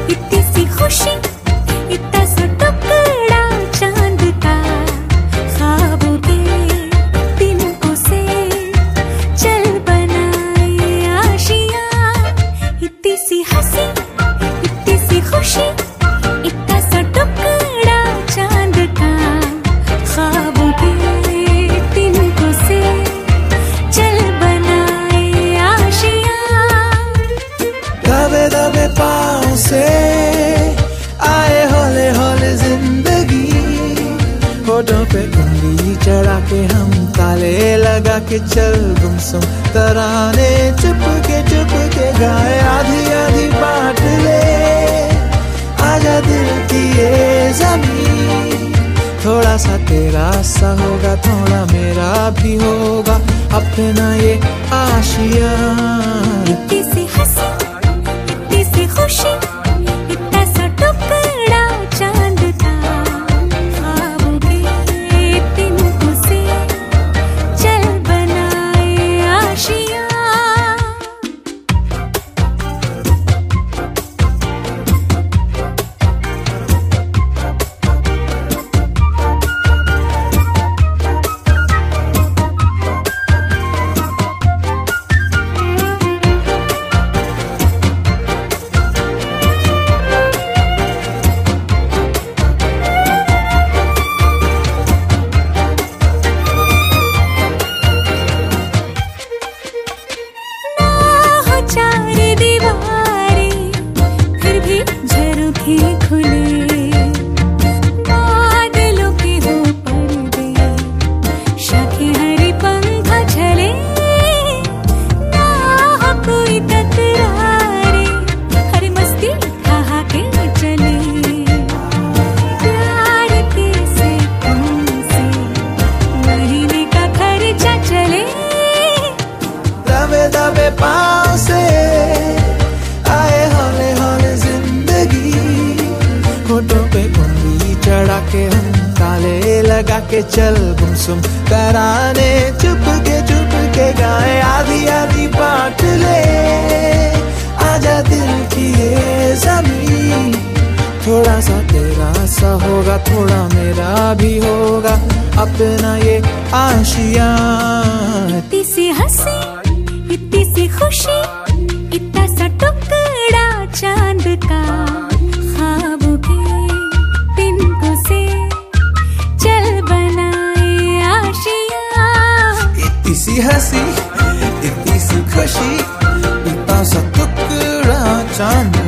इतनी सी खुशी, इतना सा टुकड़ा चांद का, ख्वाबों के तिनकों से चल बनाए आशियां। इतनी सी हंसी, इतनी सी खुशी, इतना सा टुकड़ा चांद का, ख्वाबों के तिनकों से चल बनाए आशियां। दबे दबे पाँव से आए हौले हौले जिंदगी, होठों पे उंगली चढ़ा के हम ताले लगा के चल गुमसुम तराने चुप के गाए। आधी आधी बांट ले आजा दिल की ये ज़मीन, थोड़ा सा तेरा सा होगा, थोड़ा मेरा भी होगा अपना ये आशियां। इतनी सी हंसी, इतनी सी खुशी, इतना सा टुकड़ा चांद का, ख्वाबों के तिनकों से चल बनाए आशियां। चार दीवारें फिर भी झरोखे खुले, बादलों के हो पर्दे, शाखें हरी पंख झले, ना हो कोई तकरारे, हर मस्ती कहा के चले। प्यार के सिक्कों से महीने का खर्चा चले। दबे दबे पाँव से आए हौले हौले जिंदगी, होठों पे उंगली चढ़ा के हम ताले लगा के चल गुमसुम तराने चुप के गाए। आधी आधी बांट ले आजा दिल की ये ज़मीन, थोड़ा सा तेरा सा होगा, थोड़ा मेरा भी होगा अपना ये आशियां। इतनी सी हंसी, इतनी सी खुशी, इतना सा टुकड़ा चांद का, ख्वाबों के तिनकों से चल बनाए आशियां। इतनी सी हंसी, इतनी सी खुशी, इतना सा टुकड़ा चांद